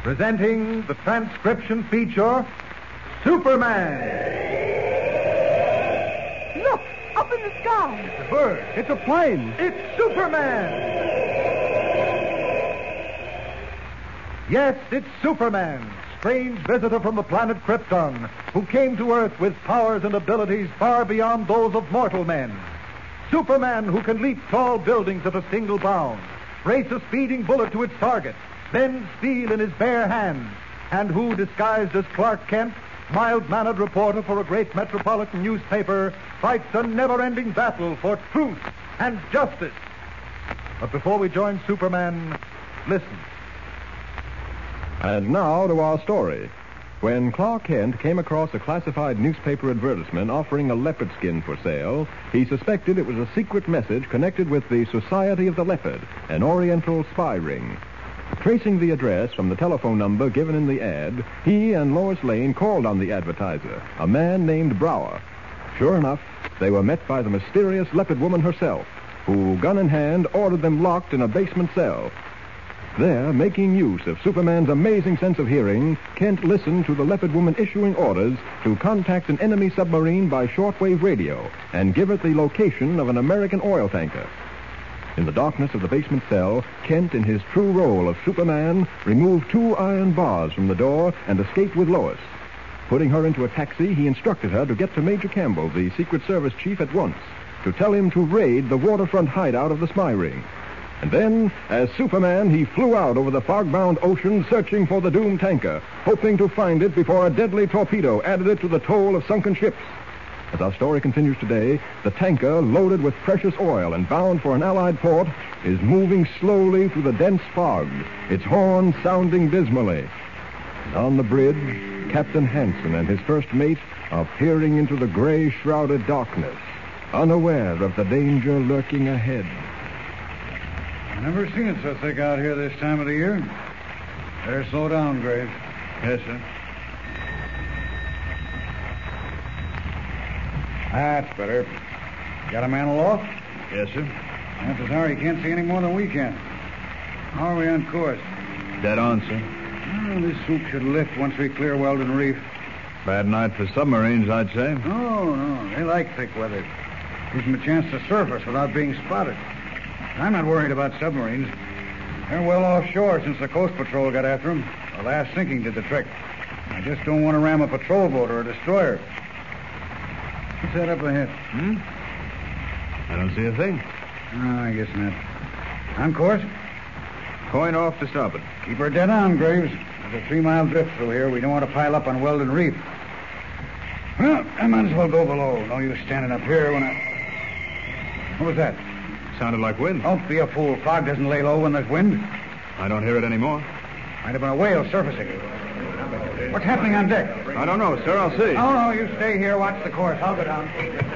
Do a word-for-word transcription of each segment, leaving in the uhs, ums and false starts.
Presenting the transcription feature, Superman. Look, up in the sky. It's a bird. It's a plane. It's Superman. Yes, it's Superman, strange visitor from the planet Krypton, who came to Earth with powers and abilities far beyond those of mortal men. Superman, who can leap tall buildings at a single bound, race a speeding bullet to its target, bend steel in his bare hands, and who, disguised as Clark Kent, mild-mannered reporter for a great metropolitan newspaper, fights a never-ending battle for truth and justice. But before we join Superman, listen. And now to our story. When Clark Kent came across a classified newspaper advertisement offering a leopard skin for sale, he suspected it was a secret message connected with the Society of the Leopard, an Oriental spy ring. Tracing the address from the telephone number given in the ad, he and Lois Lane called on the advertiser, a man named Brower. Sure enough, they were met by the mysterious leopard woman herself, who, gun in hand, ordered them locked in a basement cell. There, making use of Superman's amazing sense of hearing, Kent listened to the leopard woman issuing orders to contact an enemy submarine by shortwave radio and give it the location of an American oil tanker. In the darkness of the basement cell, Kent, in his true role of Superman, removed two iron bars from the door and escaped with Lois. Putting her into a taxi, he instructed her to get to Major Campbell, the Secret Service chief, at once, to tell him to raid the waterfront hideout of the spy ring. And then, as Superman, he flew out over the fog-bound ocean searching for the doomed tanker, hoping to find it before a deadly torpedo added it to the toll of sunken ships. As our story continues today, the tanker, loaded with precious oil and bound for an Allied port, is moving slowly through the dense fog, its horn sounding dismally. And on the bridge, Captain Hansen and his first mate are peering into the gray-shrouded darkness, unaware of the danger lurking ahead. I've never seen it so thick out here this time of the year. Better slow down, Graves. Yes, sir. That's better. Got a man aloft? Yes, sir. Chances are he can't see any more than we can. How are we on course? Dead on, sir. Well, this sloop should lift once we clear Weldon Reef. Bad night for submarines, I'd say. Oh, no. They like thick weather. Gives them a chance to surface without being spotted. I'm not worried about submarines. They're well offshore since the Coast Patrol got after them. The last sinking did the trick. I just don't want to ram a patrol boat or a destroyer. What's that up ahead? Hmm? I don't see a thing. Oh, I guess not. On course? Coin off to starboard. Keep her dead on, Graves. There's a three-mile drift through here. We don't want to pile up on Weldon Reef. Well, I might as well go below. No use standing up here when I... What was that? Sounded like wind. Don't be a fool. Fog doesn't lay low when there's wind. I don't hear it anymore. Might have been a whale surfacing. What's happening on deck? I don't know, sir. I'll see. Oh, no, you stay here. Watch the course. I'll go down.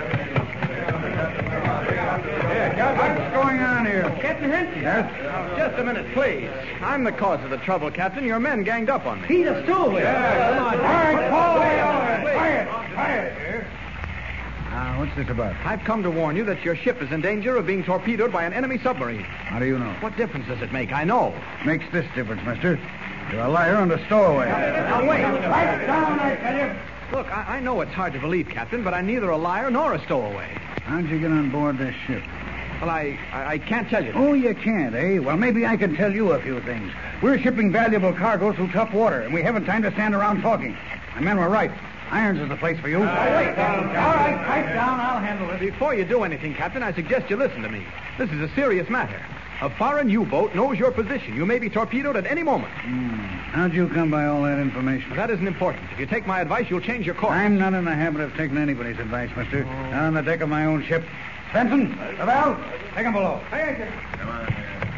What's going on here? Captain Henson. Yes? Just a minute, please. I'm the cause of the trouble, Captain. Your men ganged up on me. He's a stowaway. Yeah. Come on. All right, Paul. Please. Quiet. Quiet. Now, what's this about? I've come to warn you that your ship is in danger of being torpedoed by an enemy submarine. How do you know? What difference does it make? I know. Makes this difference, mister. You're a liar and a stowaway. Now, wait. Right down, I tell you. Look, I, I know it's hard to believe, Captain, but I'm neither a liar nor a stowaway. How'd you get on board this ship? Well, I, I, I can't tell you. Oh, you can't, eh? Well, maybe I can tell you a few things. We're shipping valuable cargo through tough water, and we haven't time to stand around talking. My men were right. Irons is the place for you. Uh, wait. All right, pipe down. I'll handle it. Before you do anything, Captain, I suggest you listen to me. This is a serious matter. A foreign U-boat knows your position. You may be torpedoed at any moment. Hmm. How'd you come by all that information? Well, that isn't important. If you take my advice, you'll change your course. I'm not in the habit of taking anybody's advice, mister. Oh. Not on the deck of my own ship. Benson, Lavelle, take him below. Come on.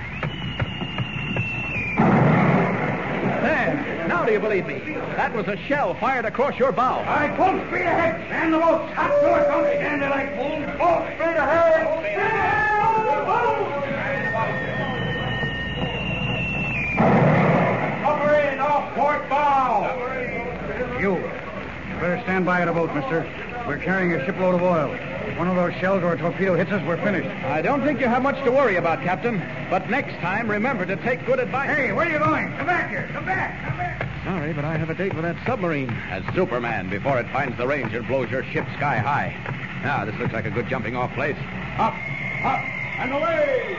There. Now do you believe me? That was a shell fired across your bow. All right, full speed ahead. Stand the boat. Hot to it. Don't stand there like fools. Full speed ahead. Stand Submarine off port bow. You. You better stand by at a boat, mister. We're carrying a shipload of oil. One of those shells or a torpedo hits us, we're finished. I don't think you have much to worry about, Captain. But next time, remember to take good advice. Hey, where are you going? Come back here. Come back. Come back. Sorry, but I have a date with that submarine. As Superman, before it finds the range and blows your ship sky high. Now, this looks like a good jumping off place. Up, up, and away!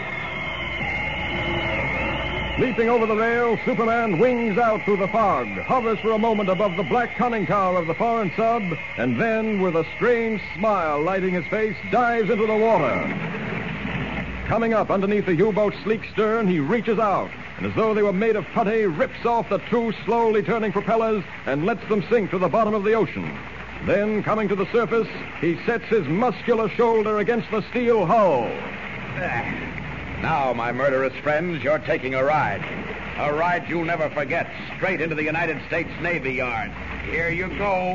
Leaping over the rail, Superman wings out through the fog, hovers for a moment above the black conning tower of the foreign sub, and then, with a strange smile lighting his face, dives into the water. Coming up underneath the U-boat's sleek stern, he reaches out, and as though they were made of putty, rips off the two slowly turning propellers and lets them sink to the bottom of the ocean. Then, coming to the surface, he sets his muscular shoulder against the steel hull. Now, my murderous friends, you're taking a ride. A ride you'll never forget, straight into the United States Navy Yard. Here you go.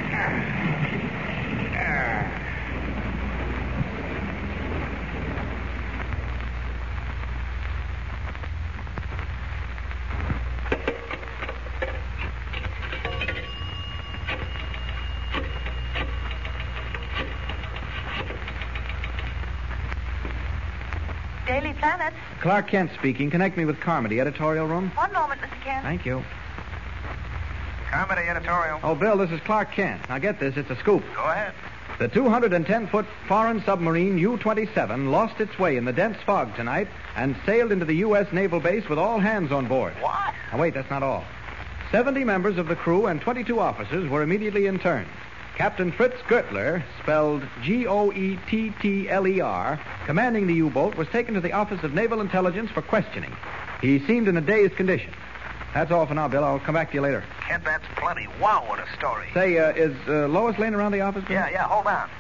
Daily Planet. Clark Kent speaking. Connect me with Carmody, editorial room. One moment, Mister Kent. Thank you. Carmody editorial. Oh, Bill, this is Clark Kent. Now, get this. It's a scoop. Go ahead. The two hundred ten foot foreign submarine U twenty-seven lost its way in the dense fog tonight and sailed into the U S naval base with all hands on board. What? Now, wait, that's not all. seventy members of the crew and twenty-two officers were immediately interned. Captain Fritz Gertler, spelled G O E T T L E R, commanding the U-boat, was taken to the Office of Naval Intelligence for questioning. He seemed in a dazed condition. That's all for now, Bill. I'll come back to you later. Kent, that's plenty. Wow, what a story. Say, uh, is uh, Lois Lane around the office, Bill? Yeah, yeah, hold on.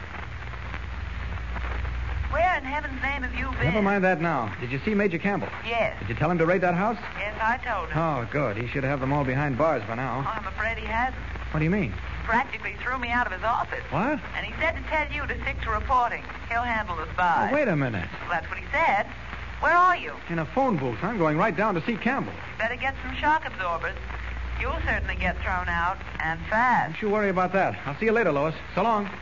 Where in heaven's name have you been? Never mind that now. Did you see Major Campbell? Yes. Did you tell him to raid that house? Yes, I told him. Oh, good. He should have them all behind bars by now. Oh, I'm afraid he hasn't. What do you mean? Practically threw me out of his office. What? And he said to tell you to stick to reporting. He'll handle the spies. Oh, wait a minute. Well, that's what he said. Where are you? In a phone booth. I'm going right down to see Campbell. Better get some shock absorbers. You'll certainly get thrown out, and fast. Don't you worry about that. I'll see you later, Lois. So long.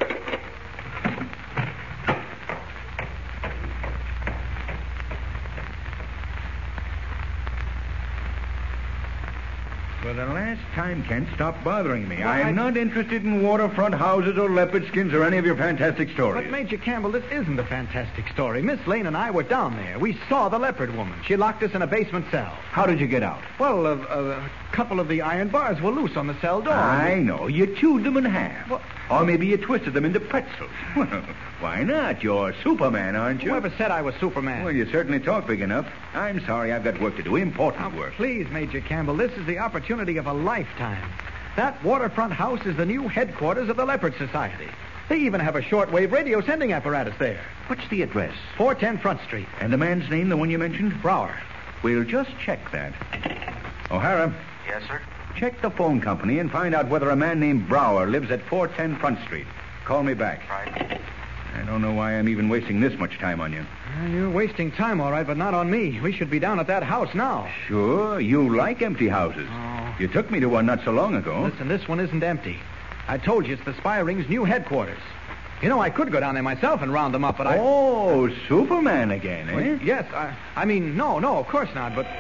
For the last time, Kent, stop bothering me. Well, I am I- not interested in waterfront houses or leopard skins or any of your fantastic stories. But, Major Campbell, this isn't a fantastic story. Miss Lane and I were down there. We saw the leopard woman. She locked us in a basement cell. How did you get out? Well, a, a, a couple of the iron bars were loose on the cell door. I know. You chewed them in half. What? Or maybe you twisted them into pretzels. Well, why not? You're Superman, aren't you? Whoever said I was Superman? Well, you certainly talk big enough. I'm sorry. I've got work to do. Important Now, work. please, Major Campbell, this is the opportunity of a lifetime. That waterfront house is the new headquarters of the Leopard Society. They even have a shortwave radio sending apparatus there. What's the address? four ten Front Street. And the man's name, the one you mentioned? Brower. We'll just check that. O'Hara, Yes, sir? check the phone company and find out whether a man named Brower lives at four ten Front Street. Call me back. Right. I don't know why I'm even wasting this much time on you. Well, you're wasting time, all right, but not on me. We should be down at that house now. Sure, you like empty houses. Oh. You took me to one not so long ago. Listen, this one isn't empty. I told you it's the Spy Ring's new headquarters. You know, I could go down there myself and round them up, but I... Oh, Superman again, eh? Well, yes, I, I mean, no, no, of course not, but...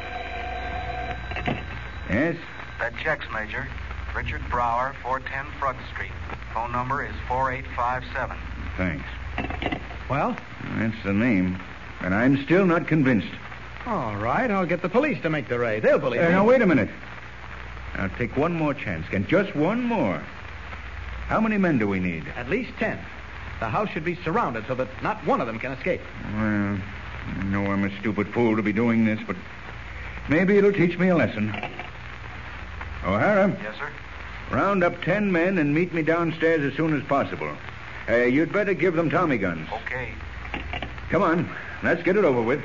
Yes? That checks, Major. Richard Brower, four ten Front Street. Phone number is four eight five seven. Thanks. Well, That's the name. And I'm still not convinced. all right, I'll get the police to make the raid. They'll believe Uh, me. now, wait a minute. I'll take one more chance, Kent. Just one more. How many men do we need? At least ten. The house should be surrounded so that not one of them can escape. Well, I know I'm a stupid fool to be doing this, but maybe it'll teach me a lesson. O'Hara, Yes, sir? round up ten men and meet me downstairs as soon as possible. Uh, you'd better give them Tommy guns. Okay. Come on, let's get it over with.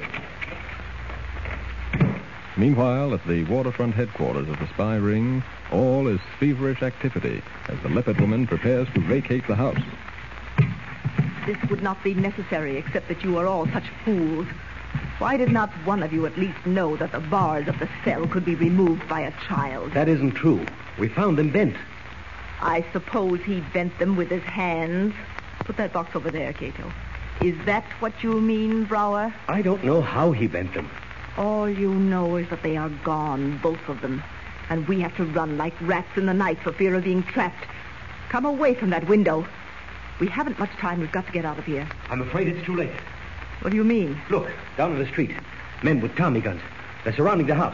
Meanwhile, at the waterfront headquarters of the Spy Ring, all is feverish activity as the leopard woman prepares to vacate the house. This would not be necessary except that you are all such fools. Why did not one of you at least know that the bars of the cell could be removed by a child? That isn't true. We found them bent. I suppose he bent them with his hands. Put that box over there, Cato. Is that what you mean, Brower? I don't know how he bent them. All you know is that they are gone, both of them. And we have to run like rats in the night for fear of being trapped. Come away from that window. We haven't much time. We've got to get out of here. I'm afraid it's too late. What do you mean? Look, down in the street. Men with Tommy guns. They're surrounding the house.